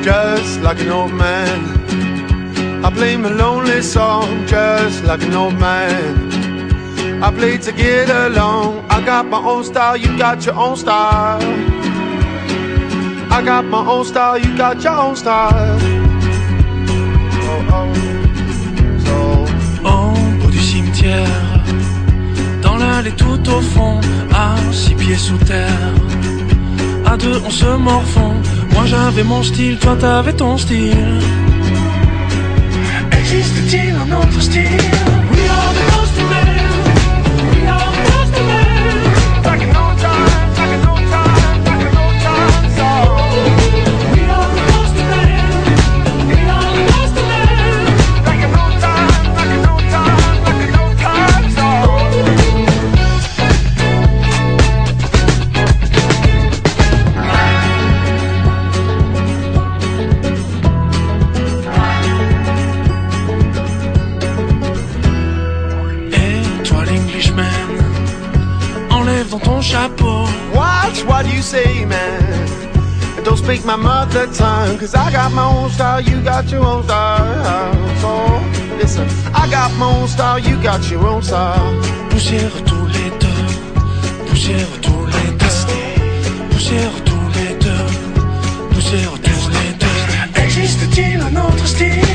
just like an old man. I play my lonely song, just like an old man. I play to get along. I got my own style, you got your own style. I got my own style, you got your own style. Oh, oh. So. Au bout du cimetière, dans l'allée tout au fond, à 6 pieds sous terre, à deux on se morfond. Moi j'avais mon style, toi t'avais ton style. Existe-t-il un autre style? We are the Ghost Men. We are the Ghost Men. Like an old time, like an old time, like an old time song. We are the Ghost Men. We are the Ghost Men. Like an old time, like an old time, like an old time song. Enlève dans ton chapeau. What do you say, man? Don't speak my mother tongue, cause I got my own style, you got your own style. So, listen, I got my own style, you got your own style. Poussière tous les deux, poussière tous les deux, poussière tous les deux, poussière tous les deux. Existe-t-il un autre style?